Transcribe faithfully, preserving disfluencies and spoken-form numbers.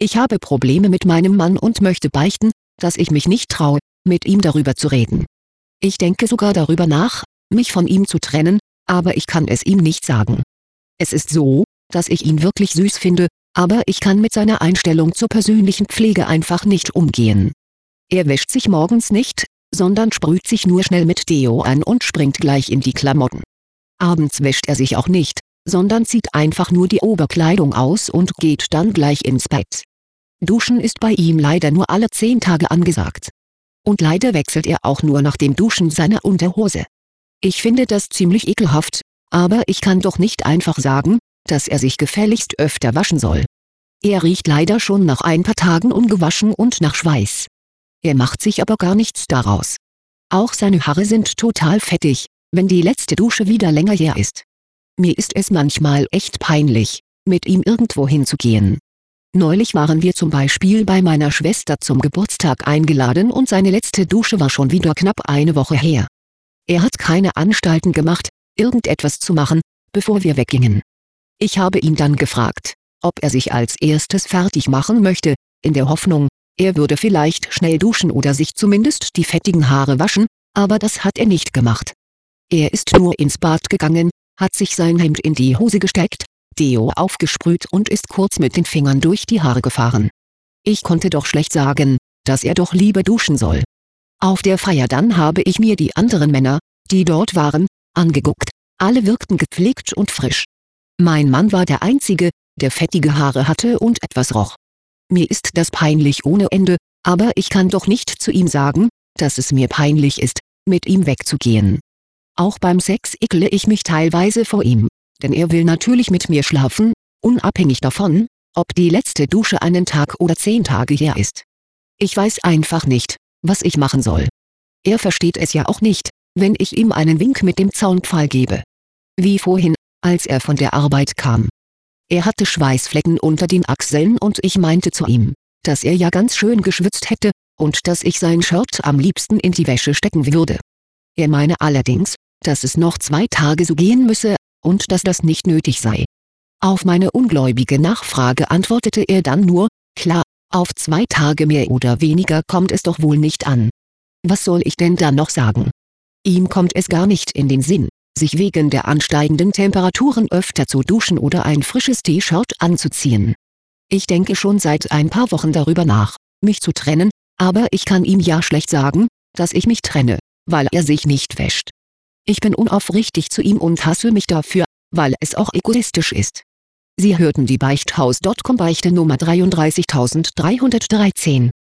Ich habe Probleme mit meinem Mann und möchte beichten, dass ich mich nicht traue, mit ihm darüber zu reden. Ich denke sogar darüber nach, mich von ihm zu trennen, aber ich kann es ihm nicht sagen. Es ist so, dass ich ihn wirklich süß finde, aber ich kann mit seiner Einstellung zur persönlichen Pflege einfach nicht umgehen. Er wäscht sich morgens nicht, sondern sprüht sich nur schnell mit Deo ein und springt gleich in die Klamotten. Abends wäscht er sich auch nicht, sondern zieht einfach nur die Oberkleidung aus und geht dann gleich ins Bett. Duschen ist bei ihm leider nur alle zehn Tage angesagt. Und leider wechselt er auch nur nach dem Duschen seine Unterhose. Ich finde das ziemlich ekelhaft, aber ich kann doch nicht einfach sagen, dass er sich gefälligst öfter waschen soll. Er riecht leider schon nach ein paar Tagen ungewaschen und nach Schweiß. Er macht sich aber gar nichts daraus. Auch seine Haare sind total fettig, wenn die letzte Dusche wieder länger her ist. Mir ist es manchmal echt peinlich, mit ihm irgendwo hinzugehen. Neulich waren wir zum Beispiel bei meiner Schwester zum Geburtstag eingeladen und seine letzte Dusche war schon wieder knapp eine Woche her. Er hat keine Anstalten gemacht, irgendetwas zu machen, bevor wir weggingen. Ich habe ihn dann gefragt, ob er sich als erstes fertig machen möchte, in der Hoffnung, er würde vielleicht schnell duschen oder sich zumindest die fettigen Haare waschen, aber das hat er nicht gemacht. Er ist nur ins Bad gegangen, hat sich sein Hemd in die Hose gesteckt, Deo aufgesprüht und ist kurz mit den Fingern durch die Haare gefahren. Ich konnte doch schlecht sagen, dass er doch lieber duschen soll. Auf der Feier dann habe ich mir die anderen Männer, die dort waren, angeguckt, alle wirkten gepflegt und frisch. Mein Mann war der Einzige, der fettige Haare hatte und etwas roch. Mir ist das peinlich ohne Ende, aber ich kann doch nicht zu ihm sagen, dass es mir peinlich ist, mit ihm wegzugehen. Auch beim Sex ekle ich mich teilweise vor ihm, denn er will natürlich mit mir schlafen, unabhängig davon, ob die letzte Dusche einen Tag oder zehn Tage her ist. Ich weiß einfach nicht, was ich machen soll. Er versteht es ja auch nicht, wenn ich ihm einen Wink mit dem Zaunpfahl gebe. Wie vorhin, als er von der Arbeit kam. Er hatte Schweißflecken unter den Achseln und ich meinte zu ihm, dass er ja ganz schön geschwitzt hätte und dass ich sein Shirt am liebsten in die Wäsche stecken würde. Er meine allerdings, dass es noch zwei Tage so gehen müsse und dass das nicht nötig sei. Auf meine ungläubige Nachfrage antwortete er dann nur, klar, auf zwei Tage mehr oder weniger kommt es doch wohl nicht an. Was soll ich denn da noch sagen? Ihm kommt es gar nicht in den Sinn, sich wegen der ansteigenden Temperaturen öfter zu duschen oder ein frisches T-Shirt anzuziehen. Ich denke schon seit ein paar Wochen darüber nach, mich zu trennen, aber ich kann ihm ja schlecht sagen, dass ich mich trenne, weil er sich nicht wäscht. Ich bin unaufrichtig zu ihm und hasse mich dafür, weil es auch egoistisch ist. Sie hörten die Beichthaus Punkt com Beichte Nummer dreiunddreißigtausenddreihundertdreizehn.